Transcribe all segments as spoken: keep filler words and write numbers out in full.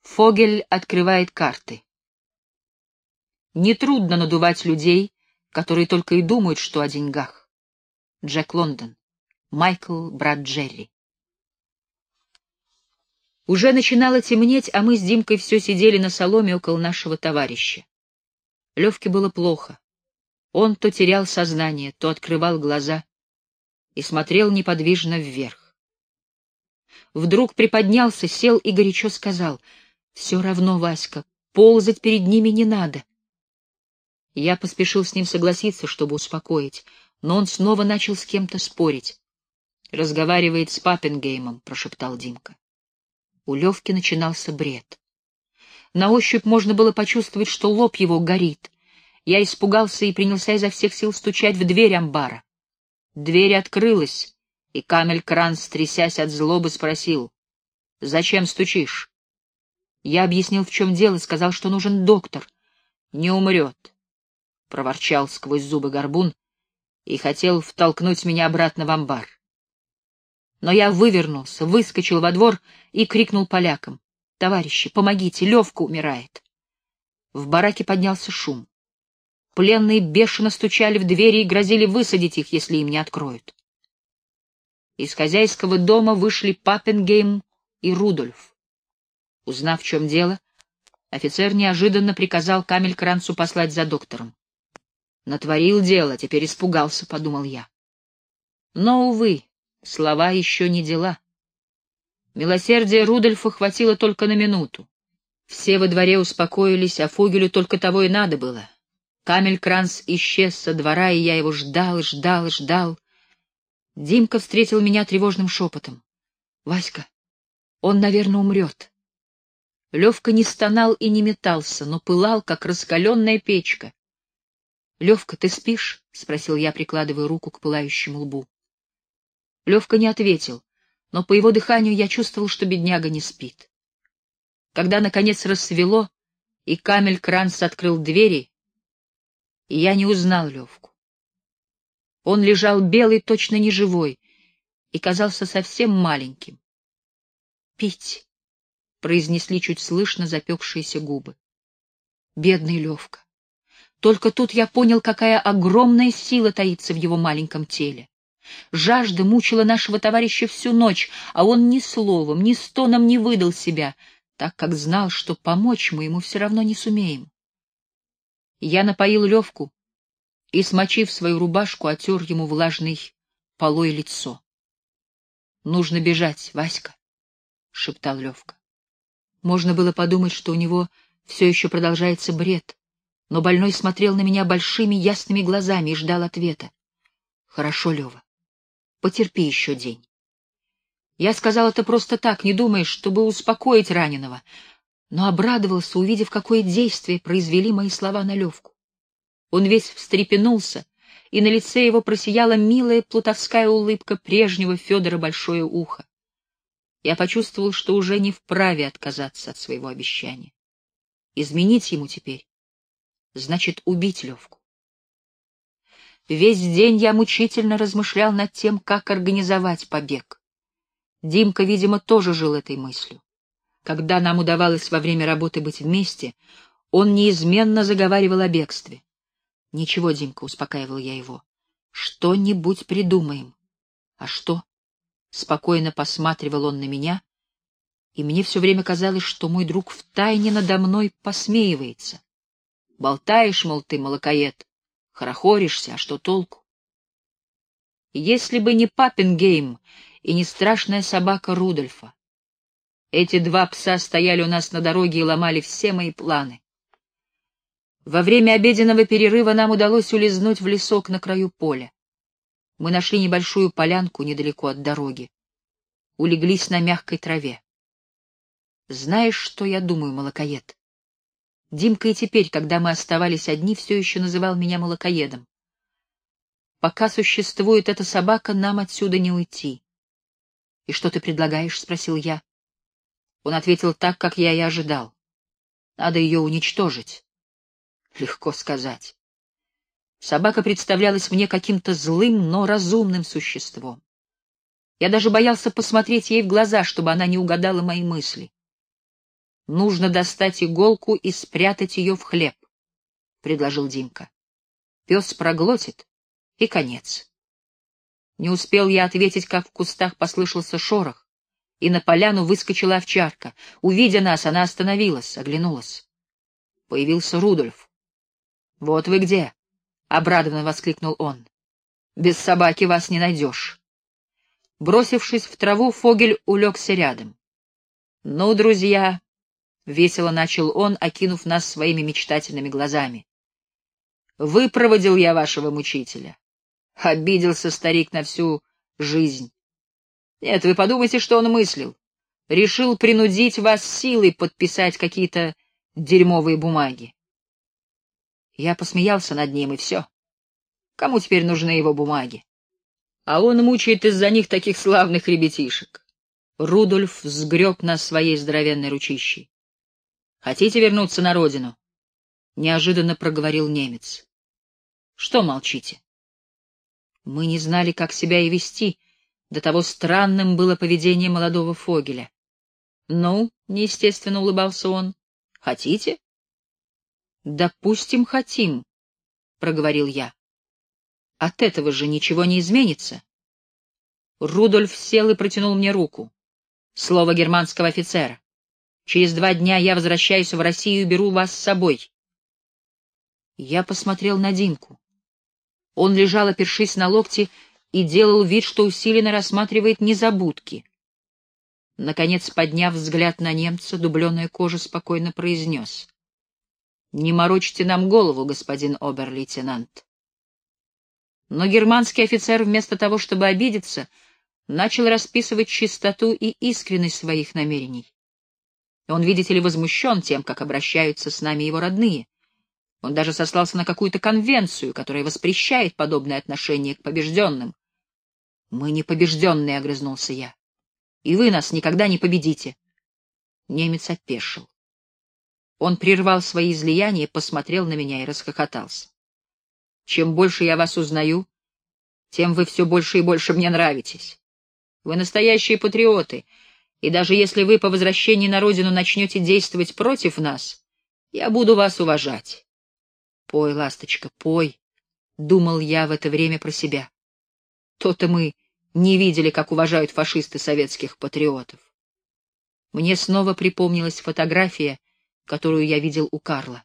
Фогель открывает карты. Нетрудно надувать людей, которые только и думают, что о деньгах. Джек Лондон. Майкл, брат Джерри. Уже начинало темнеть, а мы с Димкой все сидели на соломе около нашего товарища. Левке было плохо. Он то терял сознание, то открывал глаза и смотрел неподвижно вверх. Вдруг приподнялся, сел и горячо сказал: «Все равно, Васька, ползать перед ними не надо». Я поспешил с ним согласиться, чтобы успокоить, но он снова начал с кем-то спорить. «Разговаривает с Паппенгеймом», — прошептал Димка. У Левки начинался бред. На ощупь можно было почувствовать, что лоб его горит. Я испугался и принялся изо всех сил стучать в дверь амбара. Дверь открылась, и Камель-Кранц, трясясь от злобы, спросил: «Зачем стучишь?» Я объяснил, в чем дело, сказал, что нужен доктор. «Не умрет», — проворчал сквозь зубы Горбун и хотел втолкнуть меня обратно в амбар. Но я вывернулся, выскочил во двор и крикнул полякам: «Товарищи, помогите, Левка умирает!» В бараке поднялся шум. Пленные бешено стучали в двери и грозили высадить их, если им не откроют. Из хозяйского дома вышли Паппенгейм и Рудольф. Узнав, в чем дело, офицер неожиданно приказал Камель-Кранцу послать за доктором. «Натворил дело, теперь испугался», — подумал я. Но, увы, слова еще не дела. Милосердия Рудольфа хватило только на минуту. Все во дворе успокоились, а Фогелю только того и надо было. Камель-Кранц исчез со двора, и я его ждал, ждал, ждал. Димка встретил меня тревожным шепотом: «Васька, он, наверное, умрет». Левка не стонал и не метался, но пылал, как раскаленная печка. «Левка, ты спишь?» — спросил я, прикладывая руку к пылающему лбу. Левка не ответил, но по его дыханию я чувствовал, что бедняга не спит. Когда, наконец, рассвело, и Камель-Кранц открыл двери, и я не узнал Левку. Он лежал белый, точно неживой, и казался совсем маленьким. «Пить», — произнесли чуть слышно запекшиеся губы. Бедный Левка. Только тут я понял, какая огромная сила таится в его маленьком теле. Жажда мучила нашего товарища всю ночь, а он ни словом, ни стоном не выдал себя, так как знал, что помочь мы ему все равно не сумеем. Я напоил Левку и, смочив свою рубашку, отер ему влажной полой лицо. «Нужно бежать, Васька», — шептал Левка. Можно было подумать, что у него все еще продолжается бред, но больной смотрел на меня большими ясными глазами и ждал ответа. «Хорошо, Лева, потерпи еще день». Я сказал это просто так, не думая, чтобы успокоить раненого, но обрадовался, увидев, какое действие произвели мои слова на Левку. Он весь встрепенулся, и на лице его просияла милая плутовская улыбка прежнего Федора Большое Ухо. Я почувствовал, что уже не вправе отказаться от своего обещания. Изменить ему теперь значит убить Левку. Весь день я мучительно размышлял над тем, как организовать побег. Димка, видимо, тоже жил этой мыслью. Когда нам удавалось во время работы быть вместе, он неизменно заговаривал о бегстве. «Ничего, Димка», — успокаивал я его, — «что-нибудь придумаем». «А что?» — спокойно посматривал он на меня, и мне все время казалось, что мой друг втайне надо мной посмеивается. «Болтаешь, мол, ты, молокоед, хорохоришься, а что толку?» Если бы не Паппенгейм и не страшная собака Рудольфа. Эти два пса стояли у нас на дороге и ломали все мои планы. Во время обеденного перерыва нам удалось улизнуть в лесок на краю поля. Мы нашли небольшую полянку недалеко от дороги. Улеглись на мягкой траве. Знаешь, что я думаю, молокоед? Димка и теперь, когда мы оставались одни, все еще называл меня молокоедом. Пока существует эта собака, нам отсюда не уйти. — И что ты предлагаешь? — спросил я. Он ответил так, как я и ожидал. Надо ее уничтожить. Легко сказать. Собака представлялась мне каким-то злым, но разумным существом. Я даже боялся посмотреть ей в глаза, чтобы она не угадала мои мысли. Нужно достать иголку и спрятать ее в хлеб, — предложил Димка. Пес проглотит, и конец. Не успел я ответить, как в кустах послышался шорох, и на поляну выскочила овчарка. Увидя нас, она остановилась, оглянулась. Появился Рудольф. — Вот вы где! — обрадованно воскликнул он. — Без собаки вас не найдешь. Бросившись в траву, Фогель улегся рядом. — Ну, друзья, — весело начал он, окинув нас своими мечтательными глазами, — выпроводил я вашего мучителя. Обиделся старик на всю жизнь. Нет, вы подумайте, что он мыслил. Решил принудить вас силой подписать какие-то дерьмовые бумаги. Я посмеялся над ним, и все. Кому теперь нужны его бумаги? А он мучает из-за них таких славных ребятишек. Рудольф сгреб нас своей здоровенной ручищей. «Хотите вернуться на родину?» — неожиданно проговорил немец. «Что молчите?» Мы не знали, как себя и вести, до того странным было поведение молодого Фогеля. «Ну, — неестественно улыбался он, — хотите?» «Допустим, хотим», — проговорил я. «От этого же ничего не изменится». Рудольф сел и протянул мне руку. Слово германского офицера. Через два дня я возвращаюсь в Россию и беру вас с собой. Я посмотрел на Димку. Он лежал, опершись на локти, и делал вид, что усиленно рассматривает незабудки. Наконец, подняв взгляд на немца, дубленая кожа спокойно произнес: «Не морочьте нам голову, господин обер-лейтенант». Но германский офицер, вместо того, чтобы обидеться, начал расписывать чистоту и искренность своих намерений. Он, видите ли, возмущен тем, как обращаются с нами его родные. Он даже сослался на какую-то конвенцию, которая воспрещает подобное отношение к побежденным. «Мы не побежденные», — огрызнулся я. «И вы нас никогда не победите». Немец опешил. Он прервал свои излияния, посмотрел на меня и расхохотался. «Чем больше я вас узнаю, тем вы все больше и больше мне нравитесь. Вы настоящие патриоты, и даже если вы по возвращении на родину начнете действовать против нас, я буду вас уважать». «Пой, ласточка, пой», — думал я в это время про себя. То-то мы не видели, как уважают фашисты советских патриотов. Мне снова припомнилась фотография, которую я видел у Карла.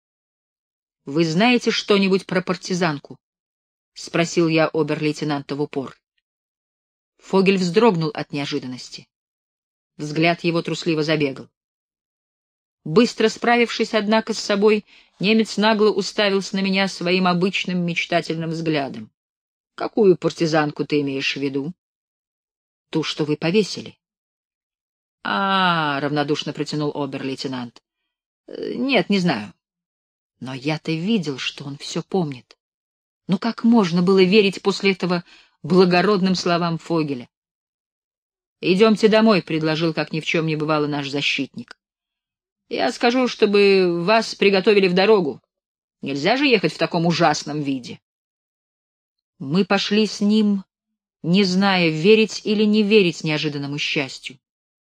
«Вы знаете что-нибудь про партизанку?» — спросил я обер-лейтенанта в упор. Фогель вздрогнул от неожиданности. Взгляд его трусливо забегал. Быстро справившись, однако, с собой, немец нагло уставился на меня своим обычным мечтательным взглядом. — Какую партизанку ты имеешь в виду? — Ту, что вы повесили. — А, — равнодушно протянул обер-лейтенант. — Нет, не знаю. Но я-то видел, что он все помнит. Ну как можно было верить после этого благородным словам Фогеля? — Идемте домой, — предложил, как ни в чем не бывало, наш защитник. Я скажу, чтобы вас приготовили в дорогу. Нельзя же ехать в таком ужасном виде. Мы пошли с ним, не зная, верить или не верить неожиданному счастью.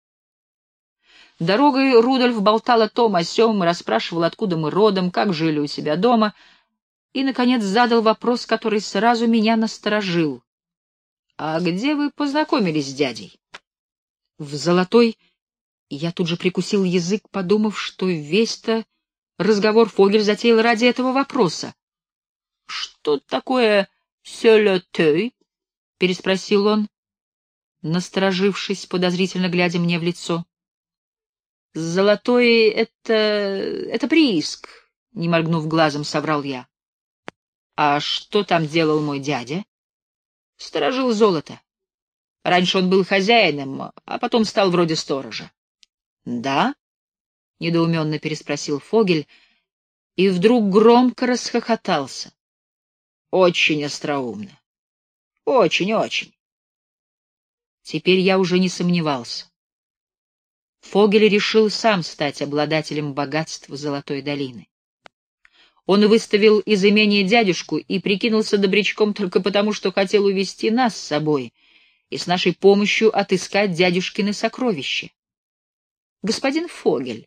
Дорогой Рудольф болтал о том, о сём, расспрашивал, откуда мы родом, как жили у себя дома, и, наконец, задал вопрос, который сразу меня насторожил. — А где вы познакомились с дядей? — В Золотой... Я тут же прикусил язык, подумав, что весь-то разговор Фогель затеял ради этого вопроса. — Что такое «сёлётёй»? — переспросил он, насторожившись, подозрительно глядя мне в лицо. — Золотой — это... это прииск, — не моргнув глазом, соврал я. — А что там делал мой дядя? — Сторожил золото. Раньше он был хозяином, а потом стал вроде сторожа. «Да?» — недоуменно переспросил Фогель и вдруг громко расхохотался. «Очень остроумно. Очень-очень». Теперь я уже не сомневался. Фогель решил сам стать обладателем богатства Золотой долины. Он выставил из имения дядюшку и прикинулся добрячком только потому, что хотел увести нас с собой и с нашей помощью отыскать дядюшкины сокровища. «Господин Фогель»,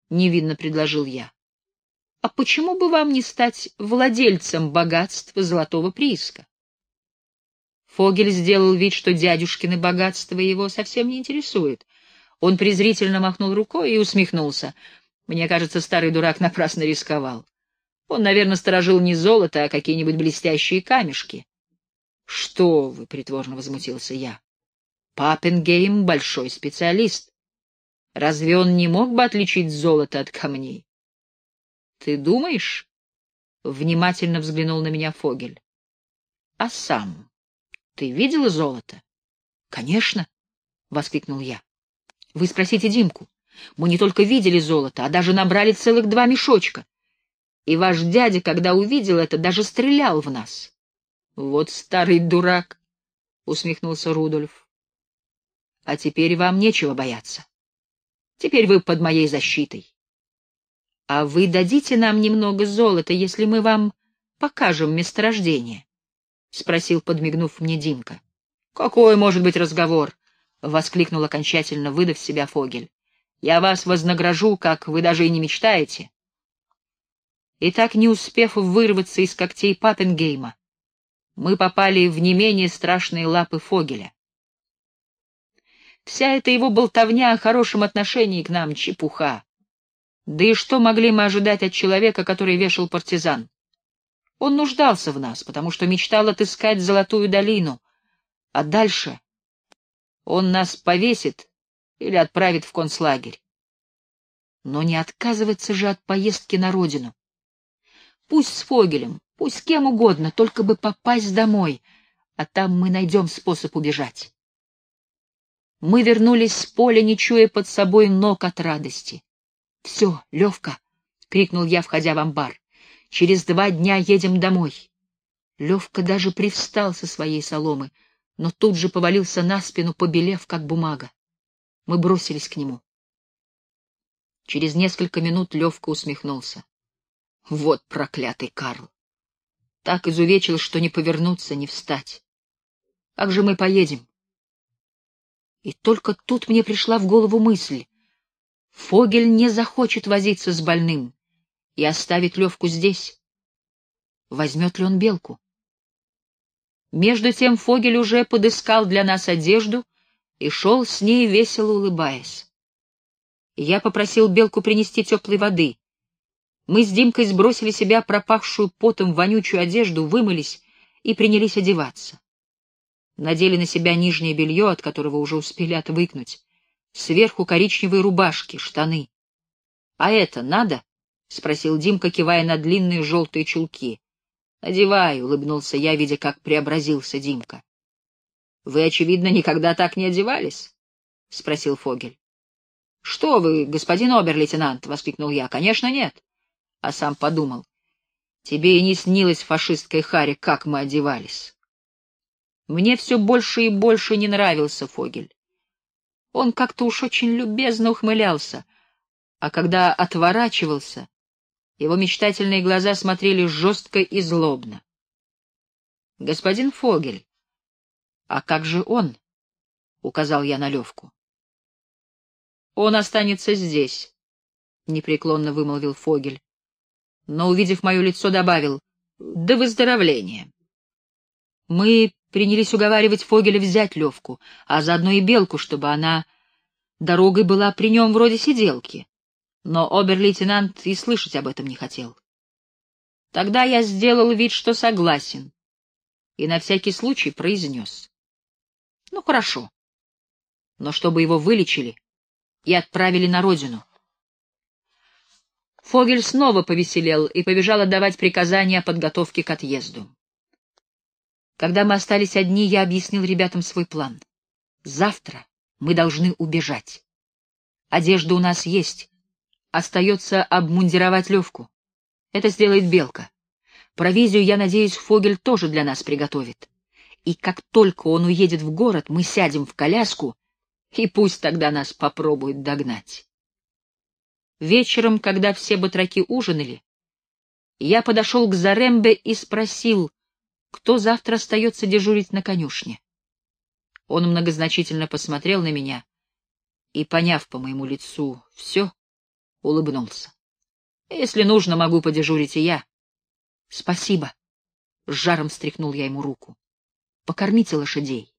— невинно предложил я. «А почему бы вам не стать владельцем богатства золотого прииска?» Фогель сделал вид, что дядюшкины богатства его совсем не интересует. Он презрительно махнул рукой и усмехнулся. Мне кажется, старый дурак напрасно рисковал. Он, наверное, сторожил не золото, а какие-нибудь блестящие камешки. — Что вы, — притворно возмутился я. — Паппенгейм — большой специалист. Разве он не мог бы отличить золото от камней? — Ты думаешь? — внимательно взглянул на меня Фогель. — А сам ты видела золото? — Конечно, — воскликнул я. — Вы спросите Димку. Мы не только видели золото, а даже набрали целых два мешочка. И ваш дядя, когда увидел это, даже стрелял в нас. — Вот старый дурак, — усмехнулся Рудольф. — А теперь вам нечего бояться. Теперь вы под моей защитой. — А вы дадите нам немного золота, если мы вам покажем месторождение? — спросил, подмигнув мне Димка. — Какой может быть разговор? — воскликнул окончательно, выдав себя Фогель. — Я вас вознагражу, как вы даже и не мечтаете. И так, не успев вырваться из когтей Паппенгейма, мы попали в не менее страшные лапы Фогеля. Вся эта его болтовня о хорошем отношении к нам — чепуха. Да и что могли мы ожидать от человека, который вешал партизан? Он нуждался в нас, потому что мечтал отыскать Золотую долину, а дальше он нас повесит или отправит в концлагерь. Но не отказываться же от поездки на родину. Пусть с Фогелем, пусть с кем угодно, только бы попасть домой, а там мы найдем способ убежать. Мы вернулись с поля, не чуя под собой ног от радости. — Все, Левка! — крикнул я, входя в амбар. — Через два дня едем домой. Левка даже привстал со своей соломы, но тут же повалился на спину, побелев, как бумага. Мы бросились к нему. Через несколько минут Левка усмехнулся. Вот проклятый Карл! Так изувечил, что не повернуться, не встать. Как же мы поедем? И только тут мне пришла в голову мысль. Фогель не захочет возиться с больным и оставит Левку здесь. Возьмет ли он Белку? Между тем Фогель уже подыскал для нас одежду и шел с ней, весело улыбаясь. Я попросил Белку принести теплой воды. Мы с Димкой сбросили себя пропахшую потом вонючую одежду, вымылись и принялись одеваться. Надели на себя нижнее белье, от которого уже успели отвыкнуть, сверху коричневые рубашки, штаны. — А это надо? — спросил Димка, кивая на длинные желтые чулки. — Надевай, — улыбнулся я, видя, как преобразился Димка. — Вы, очевидно, никогда так не одевались? — спросил Фогель. — Что вы, господин обер-лейтенант! — воскликнул я. — Конечно, нет. А сам подумал. Тебе и не снилось, фашистской харе, как мы одевались. Мне все больше и больше не нравился Фогель. Он как-то уж очень любезно ухмылялся, а когда отворачивался, его мечтательные глаза смотрели жестко и злобно. — Господин Фогель, а как же он? — указал я на Левку. — Он останется здесь, — непреклонно вымолвил Фогель, но, увидев мое лицо, добавил: — до выздоровления. Мы принялись уговаривать Фогеля взять Левку, а заодно и Белку, чтобы она дорогой была при нем вроде сиделки. Но обер-лейтенант и слышать об этом не хотел. Тогда я сделал вид, что согласен, и на всякий случай произнес: — Ну, хорошо, но чтобы его вылечили и отправили на родину. Фогель снова повеселел и побежал отдавать приказания о подготовке к отъезду. Когда мы остались одни, я объяснил ребятам свой план. Завтра мы должны убежать. Одежда у нас есть. Остается обмундировать Левку. Это сделает Белка. Провизию, я надеюсь, Фогель тоже для нас приготовит. И как только он уедет в город, мы сядем в коляску, и пусть тогда нас попробует догнать. Вечером, когда все батраки ужинали, я подошел к Зарембе и спросил, кто завтра остается дежурить на конюшне. Он многозначительно посмотрел на меня и, поняв по моему лицу все, улыбнулся. Если нужно, могу подежурить и я. Спасибо. С жаром встряхнул я ему руку. Покормите лошадей.